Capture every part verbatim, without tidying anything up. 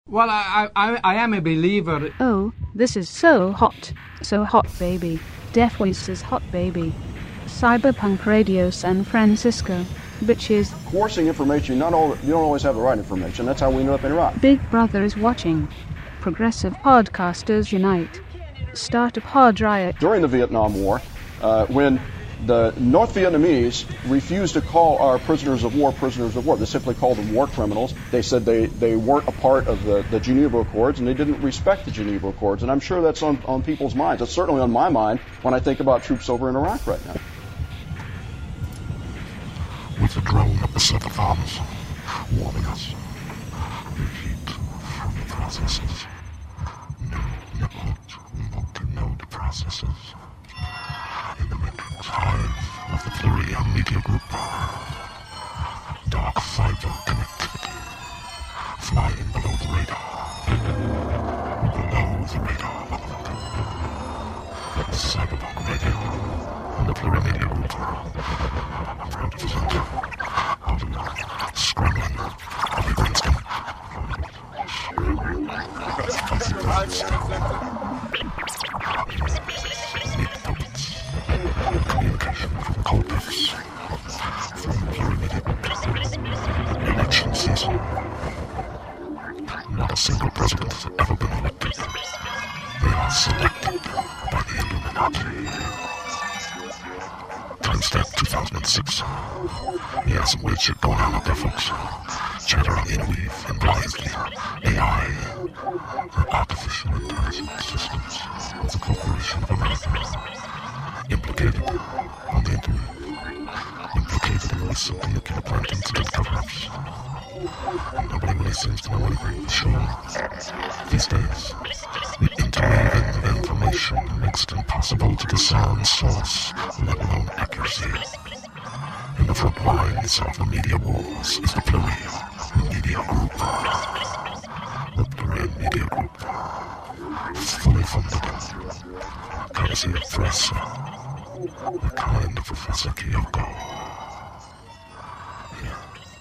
Well, I, I, I am a believer. Oh, this is so hot. So hot, baby. Def Voices Hot Baby. Cyberpunk Radio San Francisco. Bitches. Coercing information, not all, you don't always have the right information. That's how we ended up in Iraq. Big Brother is watching. Progressive podcasters unite. Start a pod riot. During the Vietnam War, uh, when the North Vietnamese refused to call our prisoners of war prisoners of war, they simply called them war criminals. They said they, they weren't a part of the, the Geneva Accords, and they didn't respect the Geneva Accords. And I'm sure that's on, on people's minds. It's certainly on my mind when I think about troops over in Iraq right now. With the drone of the seventh arms warning us, repeat from the processes. No network to know the processes. In the matrix hive of the Plurium Media Group. Dark fiber connectivity. Flying below the radar. Below the radar, motherfucker. Cyberpunk Radio and the Plurium Media Group. I'm proud to present how to scrambling of the brainstem. Meet puppets. Communication from Colpex. From Plurium. Election season. Not a single president has ever been elected. They are selected by the Illuminati. Timestamp two thousand six. Yeah, some weird shit going on out there, folks. Chatter on interweave and blindly. A I. The artificial intelligence systems of the Corporation of America. Implicated on the internet. Implicated in recent nuclear plant incident cover-ups. Nobody really seems to know anything, sure. These days, the interweaving of information makes it impossible to discern source, let alone accuracy. In the front lines of the media wars is the Plurium Media Group. The Plurium Media Group. Fully funded. Courtesy of Thresser. The kind of Professor Kyoko. Yeah.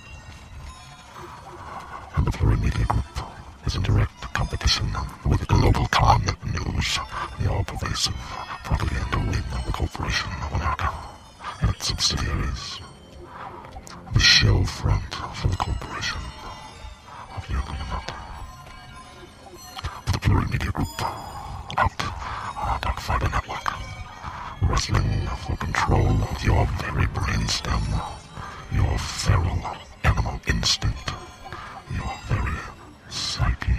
And the Plurium Media Group is in direct competition with the Global Con News, the all-pervasive propaganda wing of the Corporation of America and its subsidiaries. The shell front for the Corporation of the Illuminati. But the Plurium Media Group, out on our Dark Fiber Network, wrestling for control of your very brainstem, your feral animal instinct, your very psyche.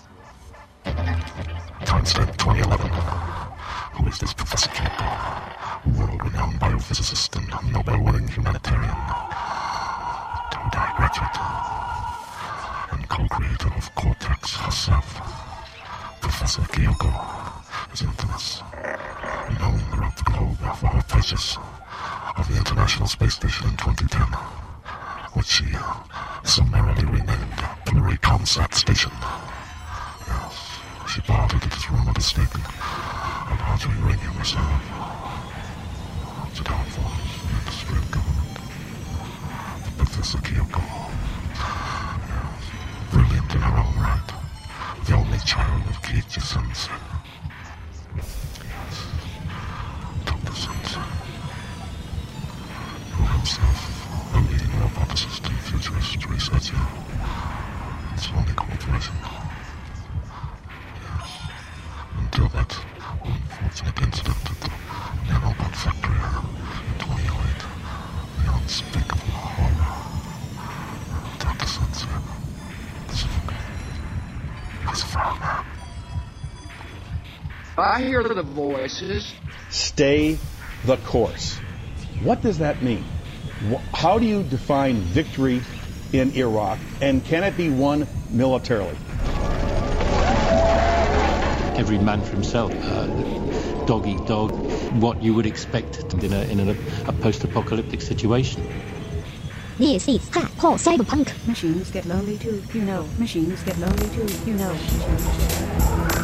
Timestamp twenty eleven. Who is this Professor Kyoko? World-renowned biophysicist and Nobel-winning humanitarian. Todai graduate. And co-creator of Cortex herself. Professor Kyoko is infamous. Known throughout the globe for her purchase of the International Space Station in twenty ten. Which she uh, summarily renamed Pluricomsat Station. Yes, she bought it at this rumored mistaken of large uranium reserve. It's a downfall in the industry of government. But Professor Kyoko, yes, brilliant in her own right, the only child of Kiichi Sensei. Yes, Doctor Sensei, who himself a leading roboticist and futurist researcher. It's only corporation. Yes. Until that unfortunate incident at the nanobot factory in twenty oh eight. The unspeakable horror. Doctor Sensei. Pacific. He's a foul man. I hear the voices. Stay the course. What does that mean? How do you define victory in Iraq, and can it be won militarily? Every man for himself. Uh, dog eat dog. What you would expect in a in a, a post-apocalyptic situation. This is hardcore cyberpunk. Machines get lonely too, you know. Machines get lonely too, you know.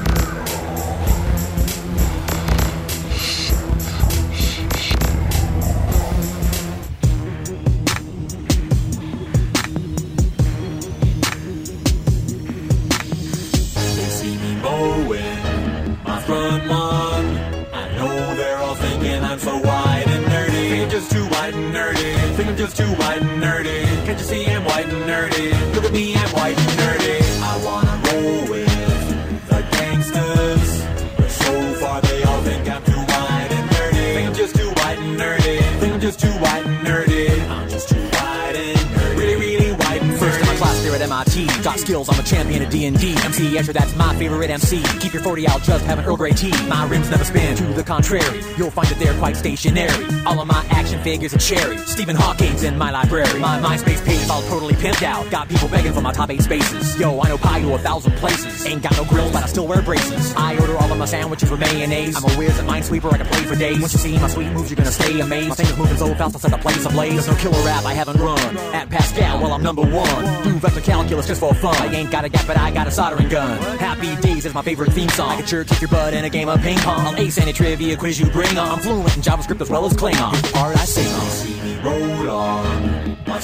mowing my front lawn. I know they're all thinking I'm so white and nerdy. Think I'm just too white and nerdy. Think I'm just too white and nerdy. Can't you see I'm white and nerdy? Look at me, I'm white and nerdy. I wanna roll with the gangsters, but so far they all think I'm too white and nerdy. Think I'm just too white and nerdy. Think I'm just too white and nerdy. I'm just too white and nerdy. Really, really white and nerdy. First in my class here at M I T. Got skills, I'm a champion at D and D. M C Escher, that's my favorite M C. Keep your forty out, just have an Earl Grey tea. My rims never spin, to the contrary. You'll find that they're quite stationary. All of my action figures are cherry. Stephen Hawking's in my library. My MySpace page all totally pimped out. Got people begging for my top eight spaces. Yo, I know pie to a thousand places. Ain't got no grills, but I still wear braces. I order all of my sandwiches with mayonnaise. I'm a whiz at Minesweeper, I can play for days. Once you see my sweet moves, you're gonna stay amazed. My fingers moving so fast, I'll set the place ablaze. There's no killer rap I haven't run. At Pascal, well, I'm number one. Do vector calculus just for fun. I ain't got a gap, but I got a soldering gun. Happy Days is my favorite theme song. I can sure kick your butt in a game of ping pong. I'll ace any trivia quiz you bring on. I'm fluent in JavaScript as well as Klingon. Here's the part I sing on. See me roll on my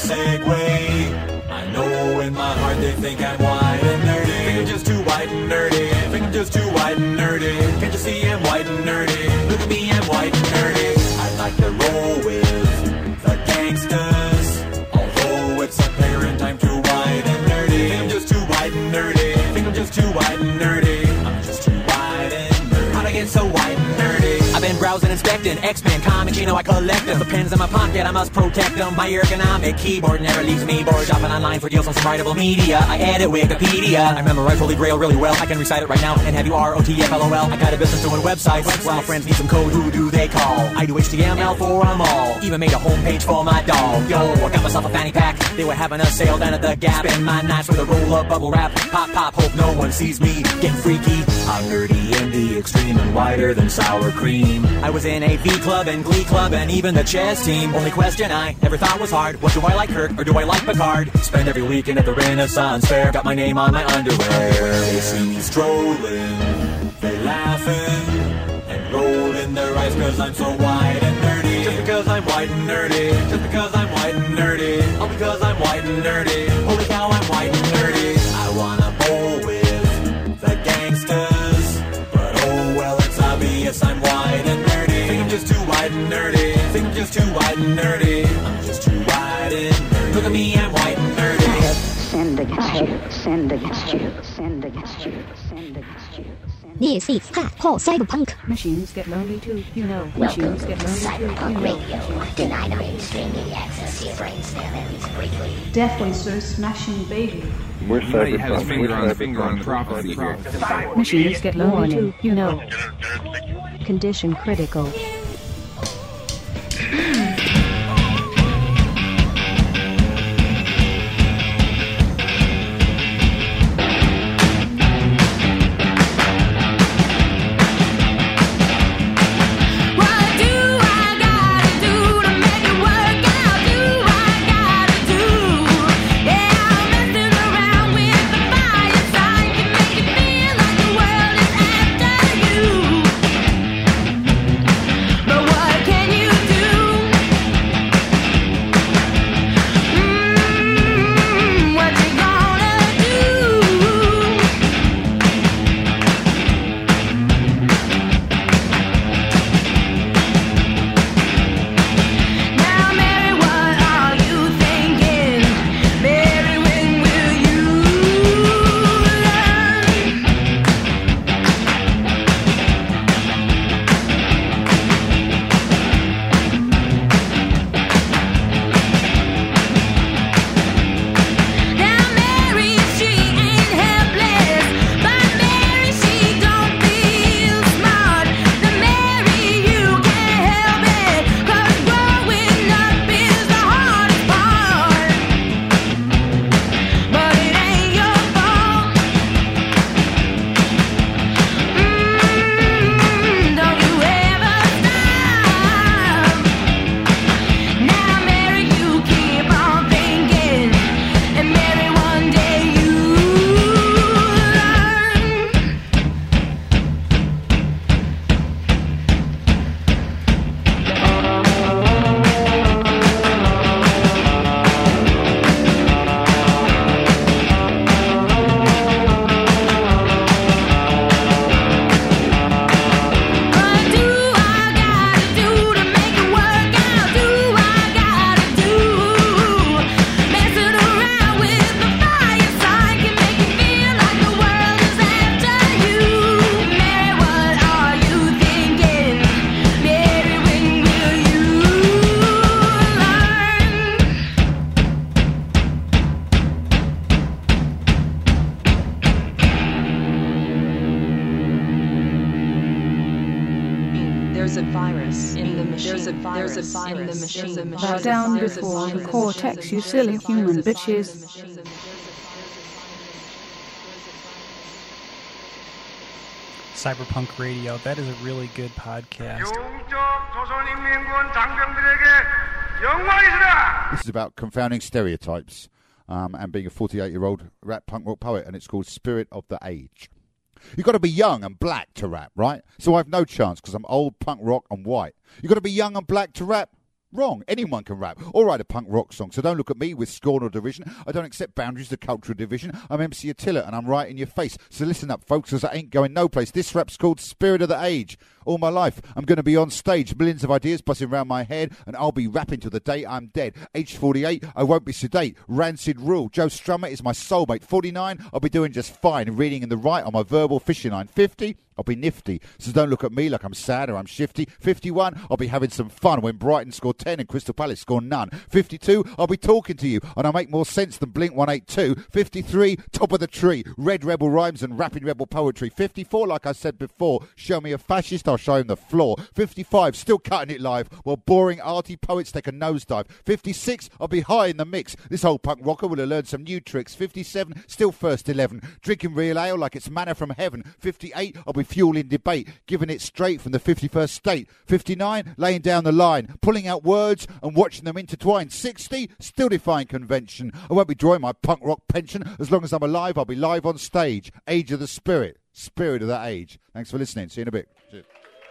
Segway. I know in my heart they think I'm white and nerdy. Think I'm just too white and nerdy. Think I'm just too white and nerdy. Can't you see I'm white and nerdy? Look at me, I'm white and nerdy. I like to roll with the gangsters, although it's apparent I'm too white and nerdy. Think I'm just too white and nerdy. Think I'm just too white and nerdy. I'm just too white and nerdy. How'd I get so white and nerdy? I've been browsing, inspecting X-Men comics, you know I collect them. The pens in my pocket, I must protect them. My ergonomic keyboard never leaves me bored. Shopping online for deals on some writable media. I edit Wikipedia. I memorize Holy Grail really well. I can recite it right now and have you R O T F L O L. I got a business doing websites. Well, my friends need some code, who do they call? I do H T M L for them all. Even made a homepage for my dog. Yo, I got myself a fanny pack. They were having a sale down at the Gap. Spend my nights with a roll up bubble wrap. Pop, pop, hope no one sees me getting freaky. I'm nerdy in the extreme and whiter than sour cream. I was in a V Club and Glee Club and even the chess team. Only question I ever thought was hard, what do I like, Kirk or do I like Picard? Spend every weekend at the Renaissance Fair. Got my name on my underwear. They see me strolling, they laughing and rolling their eyes cause I'm so white and nerdy. Just because I'm white and nerdy. Just because I'm white and nerdy. All because I'm white and nerdy. Holy cow, I'm white and nerdy. I wanna bowl with the gangsters, but oh well, it's obvious I'm white and nerdy. Think I'm just too white and nerdy. Think I'm just too white and nerdy. I'm just too white and nerdy. Look at me, I'm white and nerdy. Send against you, send against you, send against you, send against you. This is Hardcore Cyberpunk. Machines get lonely too, you know. Machines get lonely too, you know. Radio. Deny the mainstream media access to your brainstem at least briefly. Death Wasters smashing baby. We're Cyberpunk. Had his finger on the finger on the prophecy here. Machines get lonely too, you know. Condition critical. There's a virus in the machine. There's a virus, there's a virus in the machine. Bow down before the cortex, you silly human bitches. Cyberpunk Radio. That is a really good podcast. This is about confounding stereotypes um, and being a forty-eight-year-old rap punk rock poet, and it's called Spirit of the Age. You've got to be young and black to rap, right? So I have no chance because I'm old, punk rock and white. You've got to be young and black to rap? Wrong. Anyone can rap or write a punk rock song, so don't look at me with scorn or derision. I don't accept boundaries of cultural division. I'm M C Attila and I'm right in your face. So listen up, folks, because I ain't going no place. This rap's called Spirit of the Age. All my life, I'm going to be on stage, millions of ideas buzzing around my head, and I'll be rapping till the day I'm dead. Age forty-eight, I won't be sedate. Rancid rule. Joe Strummer is my soulmate. forty-nine, I'll be doing just fine, reading in the right on my verbal fishing line. fifty, I'll be nifty, so don't look at me like I'm sad or I'm shifty. fifty-one, I'll be having some fun when Brighton score ten and Crystal Palace score none. fifty-two, I'll be talking to you, and I'll make more sense than Blink one eighty-two. fifty-three, top of the tree, red rebel rhymes and rapping rebel poetry. fifty-four, like I said before, show me a fascist, I'll show him the floor. fifty-five, still cutting it live, while boring arty poets take a nosedive. fifty-six, I'll be high in the mix. This old punk rocker will have learned some new tricks. fifty-seven, still first eleven, drinking real ale like it's manna from heaven. fifty-eight, I'll be fueling debate, giving it straight from the fifty-first state. fifty-nine, laying down the line, pulling out words and watching them intertwine. sixty, still defying convention. I won't be drawing my punk rock pension. As long as I'm alive, I'll be live on stage. Age of the Spirit. Spirit of that age. Thanks for listening. See you in a bit. Cheers.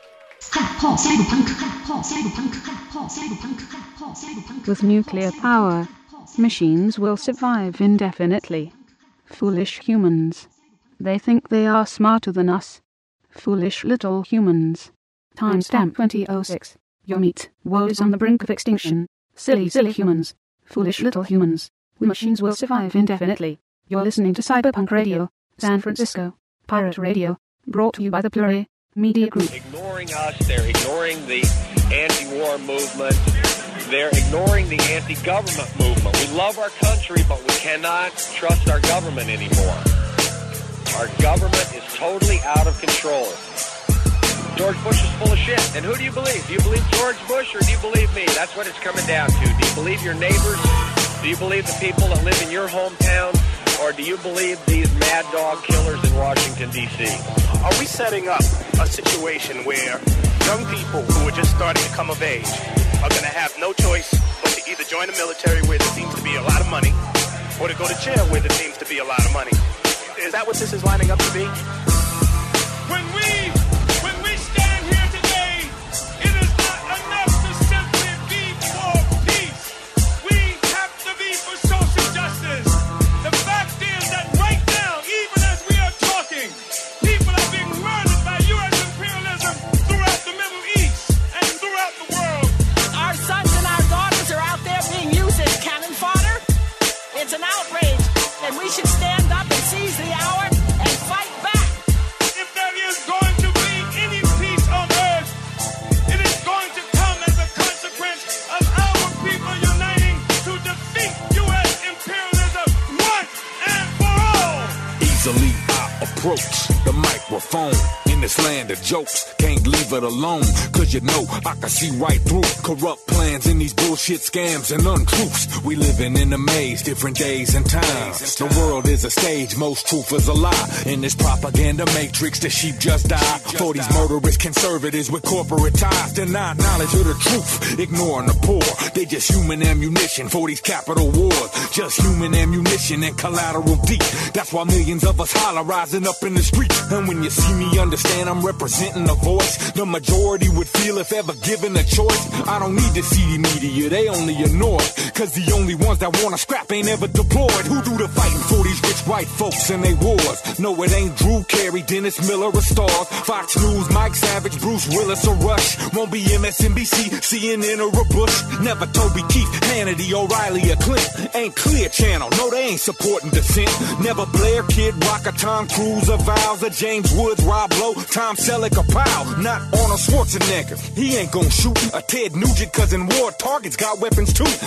With nuclear power, machines will survive indefinitely. Foolish humans. They think they are smarter than us. Foolish little humans. Timestamp twenty oh six. Your meat, world is on the brink of extinction. Silly, silly humans. Foolish little humans. We machines will survive indefinitely. You're listening to Cyberpunk Radio, San Francisco. Pirate Radio. Brought to you by the Pluri Media Group. Ignoring us, they're ignoring the anti-war movement. They're ignoring the anti-government movement. We love our country, but we cannot trust our government anymore. Our government is totally out of control. George Bush is full of shit. And who do you believe? Do you believe George Bush or do you believe me? That's what it's coming down to. Do you believe your neighbors? Do you believe the people that live in your hometown? Or do you believe these mad dog killers in Washington, D C? Are we setting up a situation where young people who are just starting to come of age are going to have no choice but to either join the military where there seems to be a lot of money or to go to jail where there seems to be a lot of money? Is that what this is lining up to be? When we, when we stand here today, it is not enough to simply be for peace. We have to be for social justice. The fact is that right now, even as we are talking, people are being murdered by U S imperialism throughout the Middle East and throughout the world. Our sons and our daughters are out there being used as cannon fodder. It's an outrage, and we should stand up and seize the hour and fight back. If there is going to be any peace on earth, it is going to come as a consequence of our people uniting to defeat U S imperialism once and for all. Easily I approach the microphone. In this land of jokes, can't leave it alone. Cause you know I can see right through corrupt plans in these bullshit scams and untruths. We living in a maze, different days and times. The world is a stage, most truth is a lie. In this propaganda matrix, the sheep just die. For these murderous conservatives with corporate ties, deny knowledge of the truth, ignoring the poor. They just human ammunition for these capital wars. Just human ammunition and collateral deep. That's why millions of us holler rising up in the streets. And when you see me understand I'm representing a voice the majority would feel if ever given a choice. I don't need the seedy media, they only annoy. Cause the only ones that wanna scrap ain't ever deployed. Who do the fighting for these rich white folks and they wars? No, it ain't Drew Carey, Dennis Miller or Stars, Fox News, Mike Savage, Bruce Willis or Rush. Won't be M S N B C, C N N or a Bush. Never Toby Keith, Hannity, O'Reilly or Clint. Ain't Clear Channel, no they ain't supporting dissent. Never Blair, Kid Rock or Tom Cruise or Viles or James Woods, Rob Lowe, Tom Selleck or Powell. Not Arnold Schwarzenegger, he ain't gon' shoot a Ted Nugent cause in war targets got weapons too. Ain't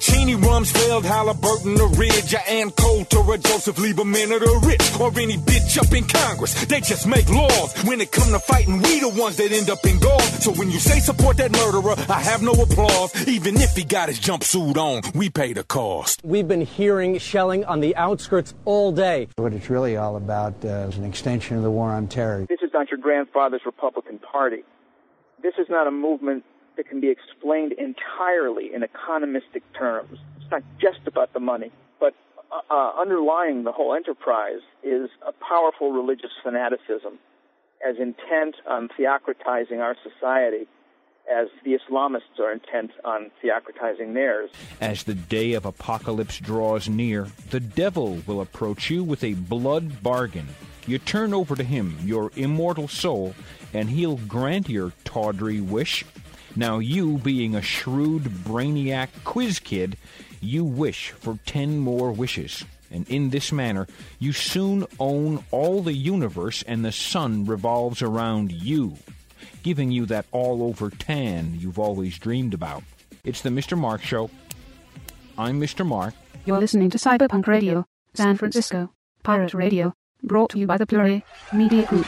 Cheney, Rumsfeld, Halliburton, or Ridge, or Ann Coulter, or Joseph Lieberman, or the rich, or any bitch up in Congress. They just make laws. When it come to fighting, we the ones that end up in gauze. So when you say support that murderer, I have no applause. Even if he got his jumpsuit on, we pay the cost. We've been hearing shelling on the outskirts all day. What it's really all about uh, is an extension of the war on terror. This is not your grandfather's Republican Party. This is not a movement that can be explained entirely in economistic terms. It's not just about the money, but uh, uh, underlying the whole enterprise is a powerful religious fanaticism as intent on theocratizing our society as the Islamists are intent on theocratizing theirs. As the day of apocalypse draws near, the devil will approach you with a blood bargain. You turn over to him your immortal soul, and he'll grant your tawdry wish. Now you, being a shrewd, brainiac quiz kid, you wish for ten more wishes. And in this manner, you soon own all the universe, and the sun revolves around you, giving you that all-over tan you've always dreamed about. It's the Mister Mark Show. I'm Mister Mark. You're listening to Cyberpunk Radio, San Francisco, Pirate Radio, brought to you by the Plure Media Group.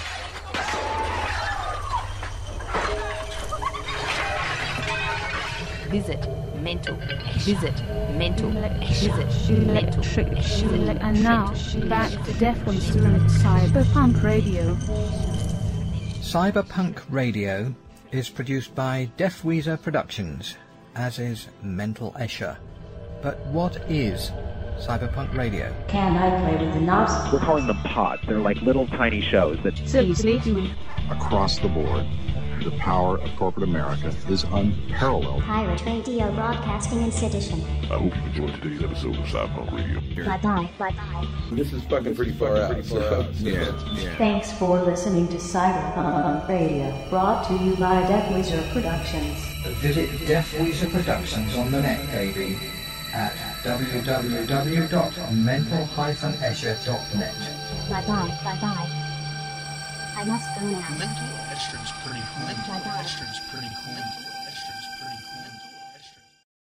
Visit mental. Visit mental. Visit mental. And now, back to Defcon Cyberpunk Radio. Cyberpunk Radio is produced by Def Weezer Productions, as is Mental Escher. But what is Cyberpunk Radio? Can I play with the knobs? We're calling them pods. They're like little tiny shows that... Seriously, human. Across the board, the power of corporate America is unparalleled. Pirate Radio Broadcasting in Sedition. I hope you enjoyed today's episode of Cyberpunk Radio. Bye-bye, bye-bye. This is fucking pretty far out. Pretty far out. Yeah, yeah. Thanks for listening to Cyberpunk Radio, brought to you by Def Weezer Productions. Visit Def Weezer Productions on the net, baby, at w w w dot mental dash escher dot net. Bye-bye, bye-bye. I must go now. Mental Escher's pretty cool. Mental Escher's pretty cool.